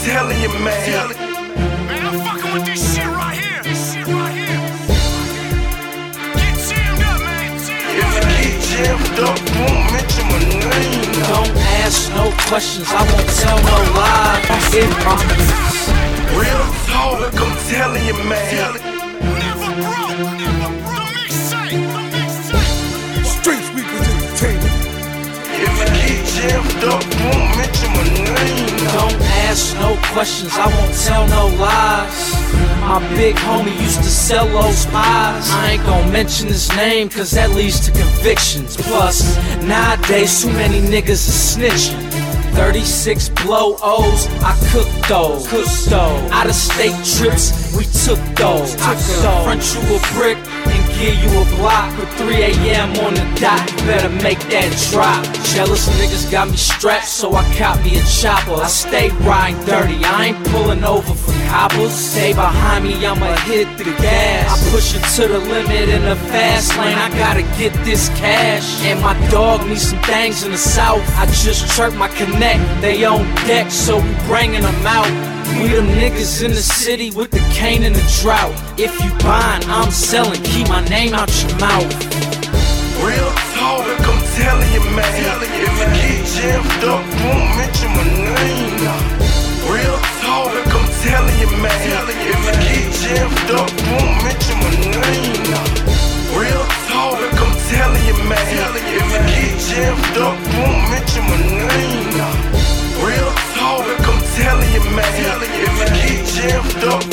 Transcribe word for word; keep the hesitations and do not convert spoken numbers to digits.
telling you, man. Man, I'm fucking with this shit right here. This shit right here. Get jammed up, man. If you get jammed up, won't mention my name. Don't ask no questions, I won't tell no lies. If I'm real talk, I'm telling you, man. Never broke, never broke. The mixtape, the mixtape. Street Sweepers Entertainment. If you get jammed up, won't mention my name. Don't ask no questions, I won't tell no lies. My big homie used to sell those pies. I ain't gon' mention his name, cause that leads to convictions. Plus, nowadays too many niggas are snitching. thirty-six blow O's, I cook those. Cook those. Out of state trips, we took those. I could front you a brick and give you a block. At three A M on the dot, you better make that drop. Jealous niggas got me strapped, so I caught me a chopper. I stay riding dirty, I ain't pulling over for coppers. Stay behind me, I'ma hit the gas. I push it to the limit in the fast lane, I gotta get this cash. And my dog needs some things in the south. I just chirped my connect, they on deck, so we bringing them out. We them niggas in the city with the cane and the drought. If you buying, I'm selling, keep my name out your mouth. Real talk, I'm telling you, man. If you get jammed up, won't mention my name. Real talk, I'm telling you, man. If you get jammed up, won't mention my name. Real talk, I'm telling you, man. If you get jammed up, won't mention my name. Real talk, I'm telling you, man. If you get jammed up,